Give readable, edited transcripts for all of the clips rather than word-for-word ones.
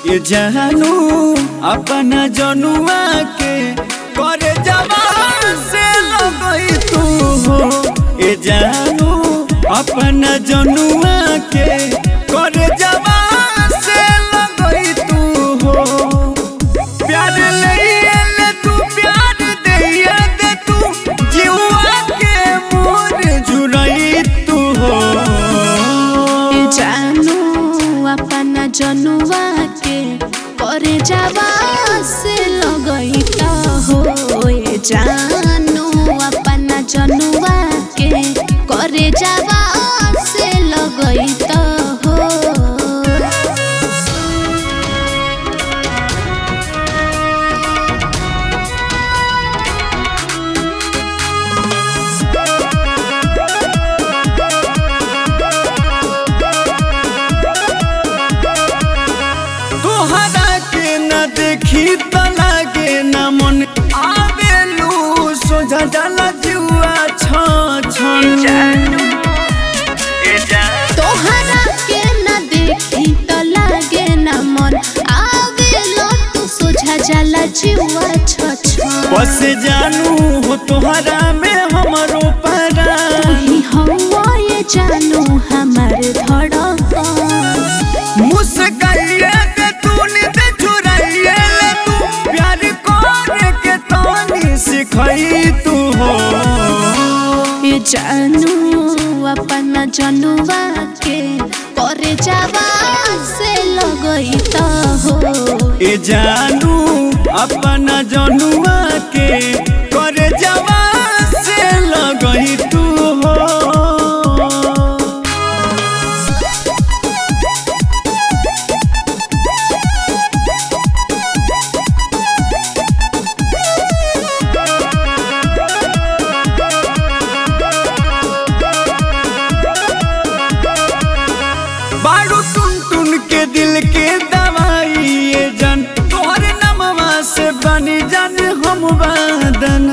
ये जानू अपना जनुआ के करे जवान से लगई तू हो। ये जानू अपना जनुआ के करे जवान से लगई तू हो। प्यार ले तू प्यार दे तू जीवा के मोर जुड़ई तू हो। ये जानू अपना जनुआ के करे जावा से लगई तो हो। ये जानू अपना जनुआ के करे जावा से लगई तो हो। तोहरा के न देखी त लागे न मन आवेलू सोझा जाला जुआ छन। तोहरा के न देखी त लागे न मन आवेलो तू सोझा जाला जीवा छछन। बस जानू हो तोहरा में हमरो पारा ही हवा ये जानू हमार धड़कन। मुस्काइए के तूने दे चुराइए ले तू प्यार करे के तानी सिखाई तू हो। ये जानू अपना जनुआ के करे जावा से लगई तो हो। ये जानू अपना जनुआ के करे जवा से लगई तू हो। बारू टुन के दिल के दवाई ये जान तोहरे नमवा से बनी जान हम बदना।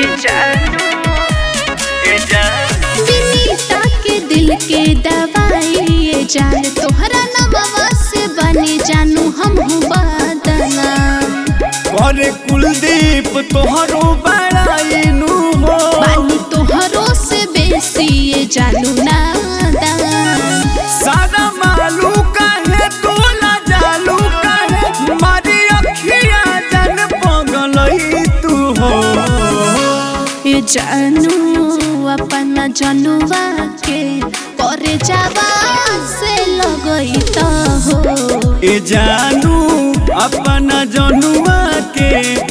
विनीता के दिल के दवाई ये जान तोहरा नमवा से बने जानू हम बदना। करे कुलदीप तोहरो बड़ाई नु हो। बानी तोहरो से बेसी ये जानू नादान। सारा मालू काहे तू ना जालू काहे मारी अखिया जान पगलई तू हो। ये जानू अपना जनुआ के करे जावा से लगई तो हो। ये जानू अपना जनुआ के